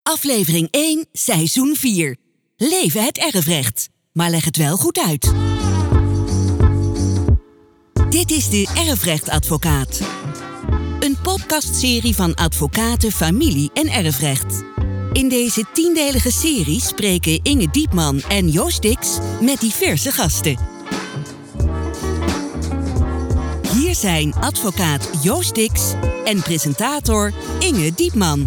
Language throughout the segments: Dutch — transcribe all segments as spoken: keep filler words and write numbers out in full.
Aflevering één, seizoen vier. Leven het erfrecht. Maar leg het wel goed uit. Dit is de Erfrechtadvocaat. Een podcastserie van advocaten, familie en erfrecht. In deze tiendelige serie spreken Inge Diepman en Joost Dix met diverse gasten. Hier zijn advocaat Joost Dix en presentator Inge Diepman.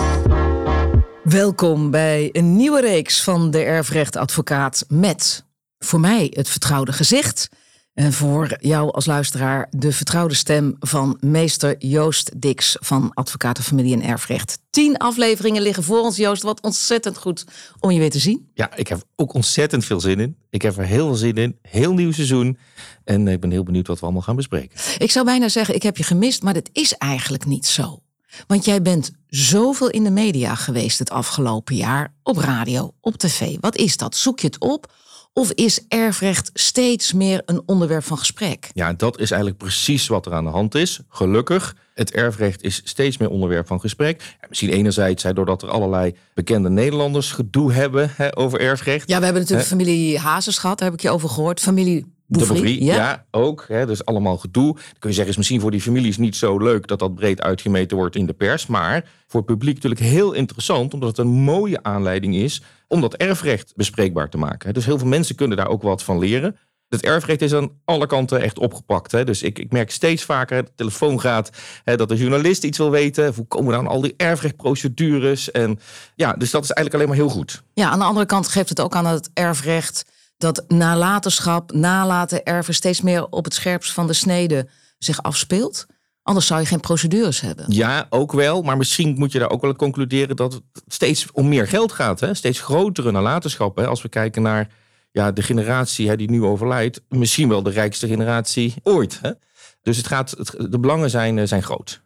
Welkom bij een nieuwe reeks van de Erfrechtadvocaat met voor mij het vertrouwde gezicht en voor jou als luisteraar de vertrouwde stem van meester Joost Dix van Advocaten, Familie en Erfrecht. Tien afleveringen liggen voor ons, Joost. Wat ontzettend goed om je weer te zien. Ja, ik heb ook ontzettend veel zin in. Ik heb er heel veel zin in. Heel nieuw seizoen. En ik ben heel benieuwd wat we allemaal gaan bespreken. Ik zou bijna zeggen, ik heb je gemist, maar dat is eigenlijk niet zo. Want jij bent zoveel in de media geweest het afgelopen jaar. Op radio, op tv. Wat is dat? Zoek je het op? Of is erfrecht steeds meer een onderwerp van gesprek? Ja, dat is eigenlijk precies wat er aan de hand is. Gelukkig. Het erfrecht is steeds meer onderwerp van gesprek. Ja, misschien enerzijds hè, doordat er allerlei bekende Nederlanders gedoe hebben hè, over erfrecht. Ja, we hebben natuurlijk He? familie Hazes gehad. Daar heb ik je over gehoord. Familie De Bouvry, ja. ja, ook. Hè, dus allemaal gedoe. Dan kun je zeggen, is misschien voor die families niet zo leuk dat dat breed uitgemeten wordt in de pers. Maar voor het publiek natuurlijk heel interessant, omdat het een mooie aanleiding is om dat erfrecht bespreekbaar te maken. Dus heel veel mensen kunnen daar ook wat van leren. Het erfrecht is aan alle kanten echt opgepakt. Hè. Dus ik, ik merk steeds vaker, de telefoon gaat, hè, dat de journalist iets wil weten. Hoe komen we dan al die erfrechtprocedures? En ja, dus dat is eigenlijk alleen maar heel goed. Ja, aan de andere kant geeft het ook aan het erfrecht dat nalatenschap, nalaten erven steeds meer op het scherpst van de snede zich afspeelt. Anders zou je geen procedures hebben. Ja, ook wel. Maar misschien moet je daar ook wel concluderen dat het steeds om meer geld gaat. Hè? Steeds grotere nalatenschap. Hè? Als we kijken naar ja, de generatie hè, die nu overlijdt. Misschien wel de rijkste generatie ooit. Hè? Dus het gaat, het, de belangen zijn, zijn groot.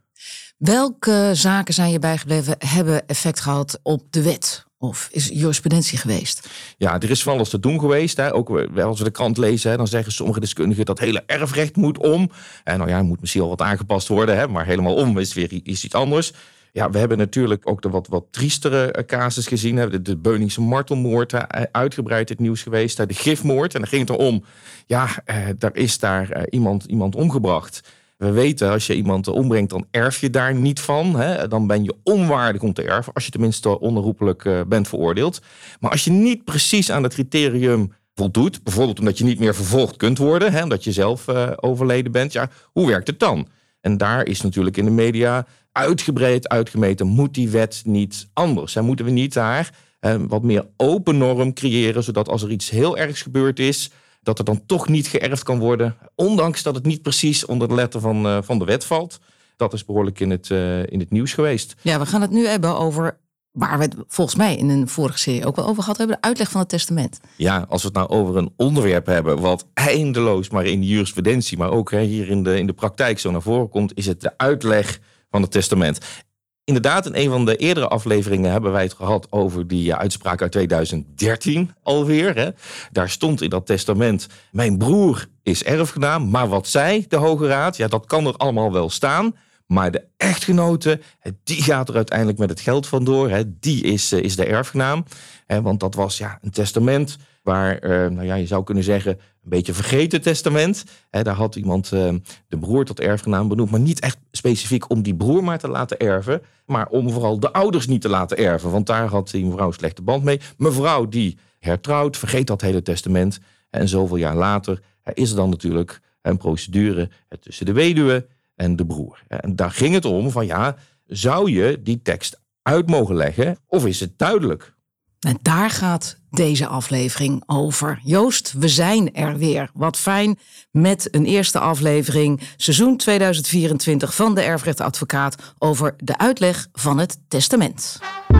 Welke zaken zijn je bijgebleven, hebben effect gehad op de wet? Of is jurisprudentie geweest? Ja, er is van alles te doen geweest. Hè. Ook als we de krant lezen, hè, dan zeggen sommige deskundigen dat hele erfrecht moet om. En nou ja, moet misschien al wat aangepast worden, hè, maar helemaal om is weer is iets anders. Ja, we hebben natuurlijk ook de wat, wat triestere casus gezien. Hè. De, de Beuningse martelmoord, hè, uitgebreid het nieuws geweest. Hè. De gifmoord. En dan ging het erom, ja, eh, daar is daar eh, iemand, iemand omgebracht. We weten, als je iemand ombrengt, dan erf je daar niet van. Hè? Dan ben je onwaardig om te erven, als je tenminste onherroepelijk uh, bent veroordeeld. Maar als je niet precies aan het criterium voldoet, bijvoorbeeld omdat je niet meer vervolgd kunt worden, hè, omdat je zelf uh, overleden bent, ja, hoe werkt het dan? En daar is natuurlijk in de media uitgebreid uitgemeten, moet die wet niet anders? En moeten we niet daar uh, wat meer open norm creëren, zodat als er iets heel ergs gebeurd is, dat er dan toch niet geërfd kan worden, ondanks dat het niet precies onder de letter van, uh, van de wet valt. Dat is behoorlijk in het, uh, in het nieuws geweest. Ja, we gaan het nu hebben over, waar we het volgens mij in een vorige serie ook wel over gehad hebben, de uitleg van het testament. Ja, als we het nou over een onderwerp hebben wat eindeloos maar in de jurisprudentie, maar ook hè, hier in de, in de praktijk zo naar voren komt, is het de uitleg van het testament. Inderdaad, in een van de eerdere afleveringen hebben wij het gehad over die uitspraak uit tweeduizend dertien alweer. Hè. Daar stond in dat testament, mijn broer is erfgenaam, maar wat zei de Hoge Raad? Ja, dat kan er allemaal wel staan, maar de echtgenote, die gaat er uiteindelijk met het geld vandoor. Hè. Die is, is de erfgenaam, hè, want dat was ja, een testament waar, eh, nou ja, je zou kunnen zeggen, een beetje vergeten testament. He, daar had iemand uh, de broer tot erfgenaam benoemd, maar niet echt specifiek om die broer maar te laten erven, maar om vooral de ouders niet te laten erven, want daar had die mevrouw een slechte band mee. Mevrouw die hertrouwt, vergeet dat hele testament en zoveel jaar later is er dan natuurlijk een procedure tussen de weduwe en de broer. En daar ging het om van ja, zou je die tekst uit mogen leggen of is het duidelijk? En daar gaat deze aflevering over. Joost, we zijn er weer. Wat fijn met een eerste aflevering, seizoen tweeduizend vierentwintig van de Erfrechtadvocaat over de uitleg van het testament.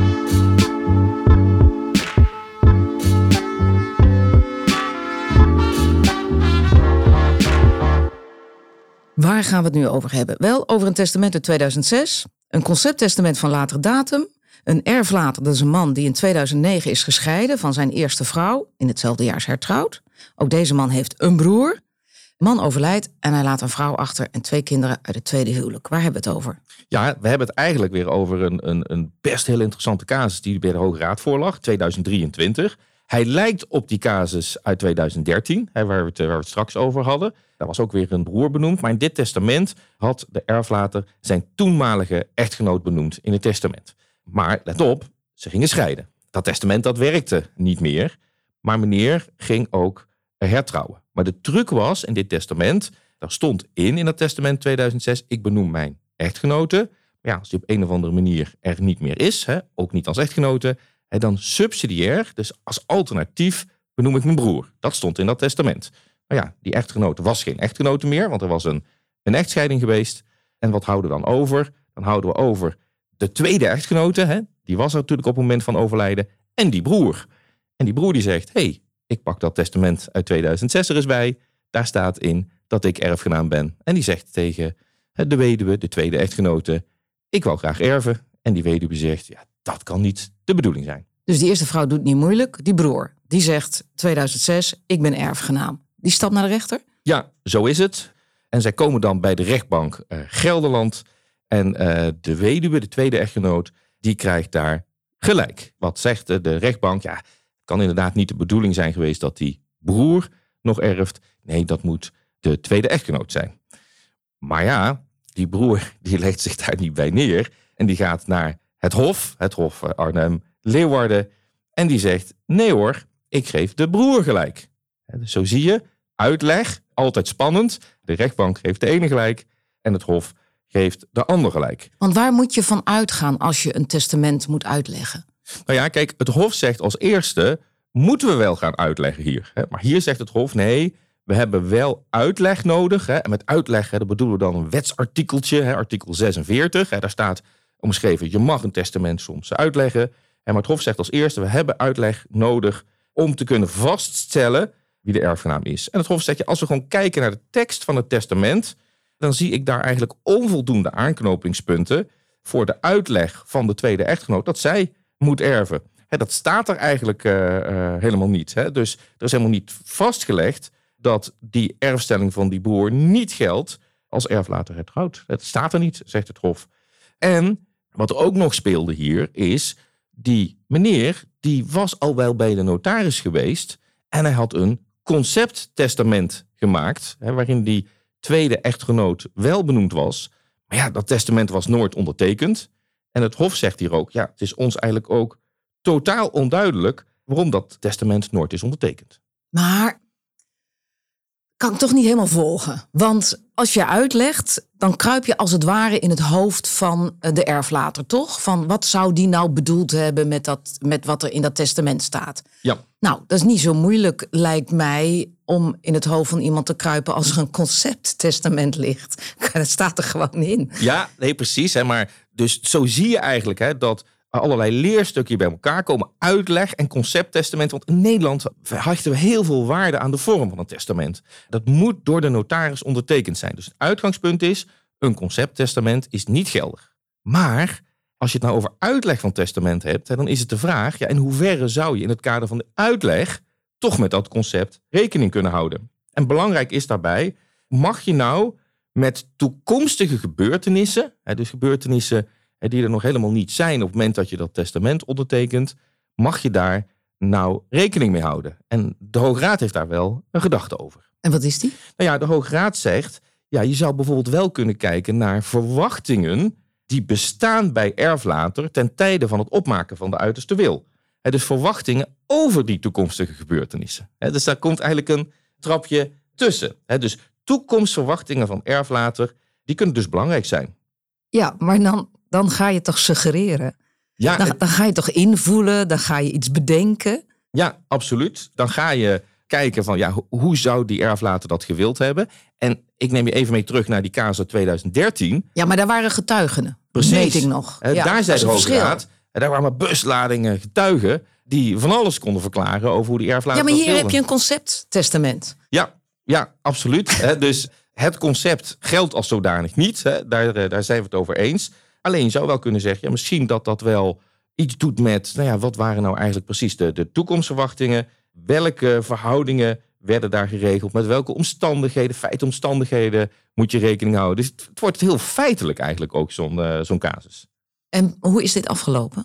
Waar gaan we het nu over hebben? Wel, over een testament uit tweeduizend zes, een concepttestament van latere datum, een erflater, dat is een man die in tweeduizend negen is gescheiden van zijn eerste vrouw, in hetzelfde jaar is hertrouwd. Ook deze man heeft een broer. Man overlijdt en hij laat een vrouw achter en twee kinderen uit het tweede huwelijk. Waar hebben we het over? Ja, we hebben het eigenlijk weer over een, een, een best heel interessante casus die bij de Hoge Raad voorlag, tweeduizend drieëntwintig. Hij lijkt op die casus uit tweeduizend dertien, hè, waar, we het, waar we het straks over hadden. Daar was ook weer een broer benoemd. Maar in dit testament had de erflater zijn toenmalige echtgenoot benoemd in het testament. Maar let op, ze gingen scheiden. Dat testament dat werkte niet meer. Maar meneer ging ook hertrouwen. Maar de truc was in dit testament, daar stond in in dat testament tweeduizend zes, ik benoem mijn echtgenote. Maar ja, als die op een of andere manier er niet meer is, hè, ook niet als echtgenote, hè, dan subsidiair, dus als alternatief, benoem ik mijn broer. Dat stond in dat testament. Maar ja, die echtgenote was geen echtgenote meer, want er was een, een echtscheiding geweest. En wat houden we dan over? Dan houden we over de tweede echtgenote, hè, die was er natuurlijk op het moment van overlijden, en die broer. En die broer die zegt, hé, hey, ik pak dat testament uit tweeduizend zes er eens bij. Daar staat in dat ik erfgenaam ben. En die zegt tegen de weduwe, de tweede echtgenote, ik wou graag erven. En die weduwe zegt, ja, dat kan niet de bedoeling zijn. Dus die eerste vrouw doet niet moeilijk. Die broer, die zegt tweeduizend zes, ik ben erfgenaam. Die stapt naar de rechter? Ja, zo is het. En zij komen dan bij de rechtbank uh, Gelderland. En uh, de weduwe, de tweede echtgenoot, die krijgt daar gelijk. Wat zegt de, de rechtbank? Ja, kan inderdaad niet de bedoeling zijn geweest dat die broer nog erft. Nee, dat moet de tweede echtgenoot zijn. Maar ja, die broer die legt zich daar niet bij neer. En die gaat naar het hof, het hof Arnhem-Leeuwarden. En die zegt, nee hoor, ik geef de broer gelijk. Dus zo zie je, uitleg, altijd spannend. De rechtbank geeft de ene gelijk en het hof geeft de ander gelijk. Want waar moet je van uitgaan als je een testament moet uitleggen? Nou ja, kijk, het hof zegt als eerste, moeten we wel gaan uitleggen hier. Maar hier zegt het hof, nee, we hebben wel uitleg nodig. En met uitleg, dat bedoelen we dan een wetsartikeltje, artikel zesenveertig. Daar staat omschreven, je mag een testament soms uitleggen. Maar het hof zegt als eerste, we hebben uitleg nodig om te kunnen vaststellen wie de erfgenaam is. En het hof zegt, ja, als we gewoon kijken naar de tekst van het testament, dan zie ik daar eigenlijk onvoldoende aanknopingspunten voor de uitleg van de tweede echtgenoot dat zij moet erven. He, dat staat er eigenlijk uh, uh, helemaal niet. Hè? Dus er is helemaal niet vastgelegd dat die erfstelling van die broer niet geldt als erflater hertrouwd. Het staat er niet, zegt het hof. En wat er ook nog speelde hier is, die meneer die was al wel bij de notaris geweest en hij had een concepttestament gemaakt, hè, waarin die tweede echtgenoot wel benoemd was. Maar ja, dat testament was nooit ondertekend. En het hof zegt hier ook, ja, het is ons eigenlijk ook totaal onduidelijk waarom dat testament nooit is ondertekend. Maar kan ik toch niet helemaal volgen. Want als je uitlegt, dan kruip je als het ware in het hoofd van de erflater, toch? Van wat zou die nou bedoeld hebben met, dat, met wat er in dat testament staat? Ja. Nou, dat is niet zo moeilijk, lijkt mij, om in het hoofd van iemand te kruipen als er een concepttestament ligt. Dat staat er gewoon in. Ja, nee, precies. Hè, maar dus zo zie je eigenlijk hè, dat allerlei leerstukken bij elkaar komen, uitleg en concepttestament. Want in Nederland hechten we heel veel waarde aan de vorm van een testament. Dat moet door de notaris ondertekend zijn. Dus het uitgangspunt is, een concepttestament is niet geldig. Maar als je het nou over uitleg van testament hebt, dan is het de vraag, ja, in hoeverre zou je in het kader van de uitleg toch met dat concept rekening kunnen houden? En belangrijk is daarbij, mag je nou met toekomstige gebeurtenissen, dus gebeurtenissen die er nog helemaal niet zijn op het moment dat je dat testament ondertekent, mag je daar nou rekening mee houden? En de Hoge Raad heeft daar wel een gedachte over. En wat is die? Nou ja, de Hoge Raad zegt, ja, je zou bijvoorbeeld wel kunnen kijken naar verwachtingen die bestaan bij erflater ten tijde van het opmaken van de uiterste wil. Dus verwachtingen over die toekomstige gebeurtenissen. Dus daar komt eigenlijk een trapje tussen. Dus toekomstverwachtingen van erflater, die kunnen dus belangrijk zijn. Ja, maar dan, dan ga je toch suggereren? Ja, dan, dan ga je toch invoelen, dan ga je iets bedenken? Ja, absoluut. Dan ga je kijken van, ja, hoe zou die erflater dat gewild hebben? En ik neem je even mee terug naar die casus uit tweeduizend dertien. Ja, maar daar waren getuigen. Precies. Weet ik nog. Uh, ja, daar zei de Hoge Raad, daar waren maar busladingen getuigen die van alles konden verklaren over hoe die erflater. Ja, maar hier dat heb je een concepttestament. Ja, ja, absoluut. Dus het concept geldt als zodanig niet. Daar, daar zijn we het over eens. Alleen je zou wel kunnen zeggen, ja, misschien dat dat wel iets doet met, nou ja, wat waren nou eigenlijk precies de, de toekomstverwachtingen? Welke verhoudingen werden daar geregeld? Met welke omstandigheden, feitomstandigheden moet je rekening houden? Dus het wordt heel feitelijk eigenlijk ook zo'n, uh, zo'n casus. En hoe is dit afgelopen?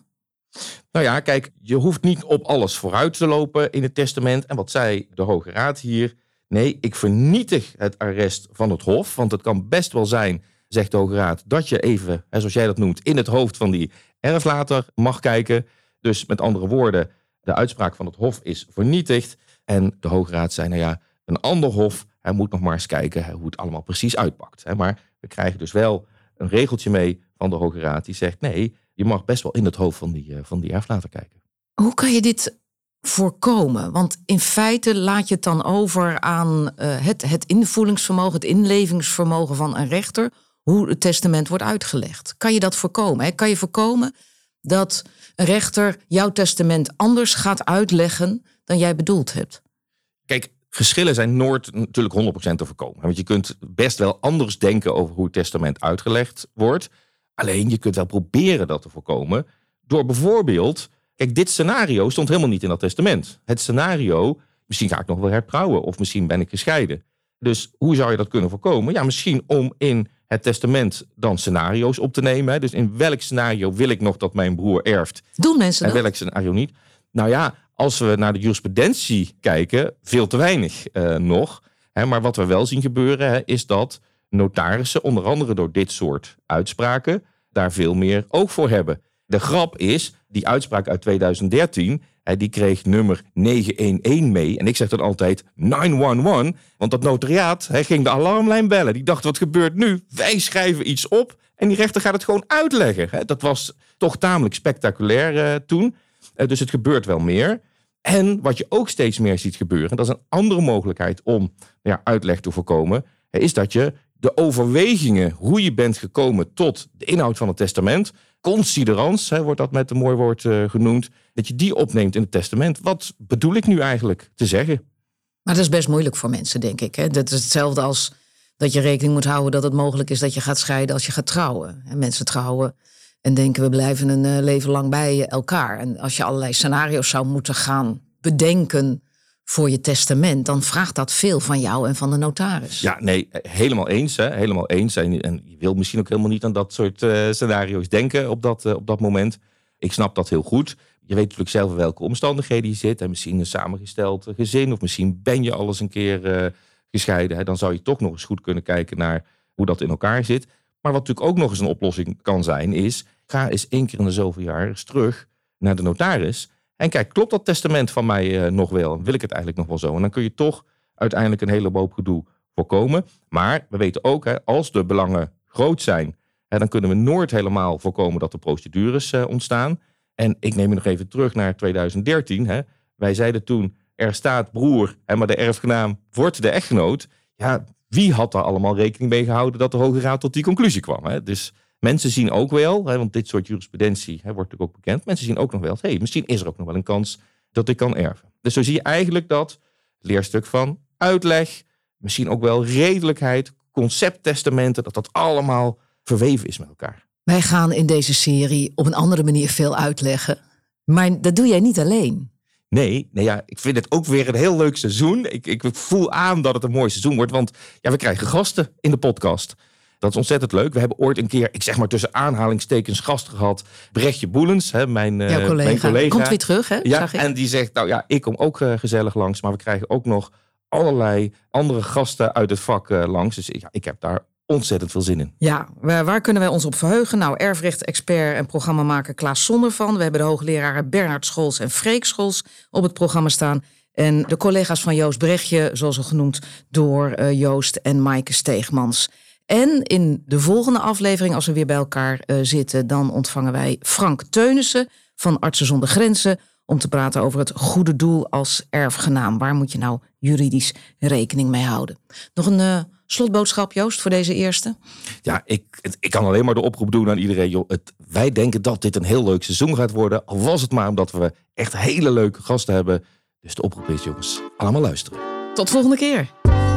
Nou ja, kijk, je hoeft niet op alles vooruit te lopen in het testament. En wat zei de Hoge Raad hier? Nee, ik vernietig het arrest van het Hof. Want het kan best wel zijn, zegt de Hoge Raad, dat je even, zoals jij dat noemt, in het hoofd van die erflater mag kijken. Dus met andere woorden, de uitspraak van het Hof is vernietigd. En de Hoge Raad zei, nou ja, een ander Hof, hij moet nog maar eens kijken hoe het allemaal precies uitpakt. Maar we krijgen dus wel een regeltje mee van de Hoge Raad die zegt, nee, je mag best wel in het hoofd van die, van die erflater kijken. Hoe kan je dit voorkomen? Want in feite laat je het dan over aan uh, het, het invoelingsvermogen, het inlevingsvermogen van een rechter, hoe het testament wordt uitgelegd. Kan je dat voorkomen? Hè? Kan je voorkomen dat een rechter jouw testament anders gaat uitleggen dan jij bedoeld hebt? Kijk, geschillen zijn nooit natuurlijk honderd procent te voorkomen. Want je kunt best wel anders denken over hoe het testament uitgelegd wordt. Alleen je kunt wel proberen dat te voorkomen door bijvoorbeeld, kijk, dit scenario stond helemaal niet in dat testament. Het scenario, misschien ga ik nog wel hertrouwen of misschien ben ik gescheiden. Dus hoe zou je dat kunnen voorkomen? Ja, misschien om in het testament dan scenario's op te nemen. Dus in welk scenario wil ik nog dat mijn broer erft? Doen mensen dat? En welk scenario niet? Nou ja, als we naar de jurisprudentie kijken, veel te weinig uh, nog. Hè, maar wat we wel zien gebeuren, hè, is dat notarissen, onder andere door dit soort uitspraken, daar veel meer oog voor hebben. De grap is, die uitspraak uit tweeduizend dertien, hè, die kreeg nummer negenhonderdelf mee. En ik zeg dan altijd negen elf, want dat notariaat hè, ging de alarmlijn bellen. Die dacht, wat gebeurt nu? Wij schrijven iets op en die rechter gaat het gewoon uitleggen. Hè. Dat was toch tamelijk spectaculair uh, toen. Uh, dus het gebeurt wel meer. En wat je ook steeds meer ziet gebeuren, dat is een andere mogelijkheid om ja, uitleg te voorkomen, hè, is dat je de overwegingen, hoe je bent gekomen tot de inhoud van het testament, considerans, hè, wordt dat met een mooi woord uh, genoemd, dat je die opneemt in het testament. Wat bedoel ik nu eigenlijk te zeggen? Maar dat is best moeilijk voor mensen, denk ik. Hè? Dat is hetzelfde als dat je rekening moet houden dat het mogelijk is dat je gaat scheiden als je gaat trouwen. En mensen trouwen en denken, we blijven een uh, leven lang bij elkaar. En als je allerlei scenario's zou moeten gaan bedenken voor je testament, dan vraagt dat veel van jou en van de notaris. Ja, nee, helemaal eens. Hè? Helemaal eens. En, en je wil misschien ook helemaal niet aan dat soort uh, scenario's denken op dat, uh, op dat moment. Ik snap dat heel goed. Je weet natuurlijk zelf in welke omstandigheden je zit. En misschien een samengesteld gezin. Of misschien ben je al eens een keer uh, gescheiden. Hè? Dan zou je toch nog eens goed kunnen kijken naar hoe dat in elkaar zit. Maar wat natuurlijk ook nog eens een oplossing kan zijn, is ga eens één keer in de zoveel jaar eens terug naar de notaris. En kijk, klopt dat testament van mij uh, nog wel? Wil ik het eigenlijk nog wel zo? En dan kun je toch uiteindelijk een hele hoop gedoe voorkomen. Maar we weten ook, hè, als de belangen groot zijn, hè, dan kunnen we nooit helemaal voorkomen dat er procedures uh, ontstaan. En ik neem je nog even terug naar tweeduizend dertien. Hè. Wij zeiden toen, er staat broer, hè, maar de erfgenaam wordt de echtgenoot. Ja, wie had daar allemaal rekening mee gehouden dat de Hoge Raad tot die conclusie kwam? Hè? Dus mensen zien ook wel, hè, want dit soort jurisprudentie hè, wordt natuurlijk ook bekend. Mensen zien ook nog wel, hey, misschien is er ook nog wel een kans dat ik kan erven. Dus zo zie je eigenlijk dat leerstuk van uitleg, misschien ook wel redelijkheid, concepttestamenten, dat dat allemaal verweven is met elkaar. Wij gaan in deze serie op een andere manier veel uitleggen. Maar dat doe jij niet alleen. Nee, nee ja, ik vind het ook weer een heel leuk seizoen. Ik, ik voel aan dat het een mooi seizoen wordt, want ja, we krijgen gasten in de podcast. Dat is ontzettend leuk. We hebben ooit een keer, ik zeg maar tussen aanhalingstekens, gasten gehad. Brechtje Boelens, hè, mijn, uh, collega. mijn collega. Komt weer terug, hè? Ja, zag ik. En die zegt, nou ja, ik kom ook uh, gezellig langs. Maar we krijgen ook nog allerlei andere gasten uit het vak uh, langs. Dus ja, ik heb daar ontzettend veel zin in. Ja, waar, waar kunnen wij ons op verheugen? Nou, erfrecht-expert en programmamaker Klaas Zondervan. We hebben de hoogleraren Bernard Scholz en Freek Scholz op het programma staan. En de collega's van Joost Brechtje, zoals al genoemd door uh, Joost en Maaike Steegmans. En in de volgende aflevering, als we weer bij elkaar uh, zitten, dan ontvangen wij Frank Teunissen van Artsen zonder Grenzen om te praten over het goede doel als erfgenaam. Waar moet je nou juridisch rekening mee houden? Nog een uh, slotboodschap, Joost, voor deze eerste? Ja, ik, het, ik kan alleen maar de oproep doen aan iedereen. Joh, het, wij denken dat dit een heel leuk seizoen gaat worden. Al was het maar omdat we echt hele leuke gasten hebben. Dus de oproep is, jongens, allemaal luisteren. Tot volgende keer.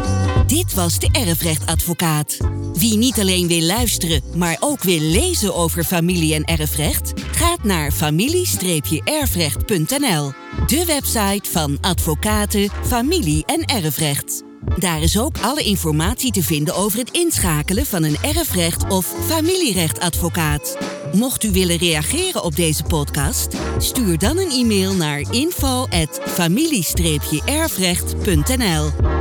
Dit was de Erfrechtadvocaat. Wie niet alleen wil luisteren, maar ook wil lezen over familie- en erfrecht, gaat naar familie erfrecht punt n l, de website van advocaten, familie- en erfrecht. Daar is ook alle informatie te vinden over het inschakelen van een erfrecht- of familierechtadvocaat. Mocht u willen reageren op deze podcast, stuur dan een e-mail naar info at familie erfrecht punt n l.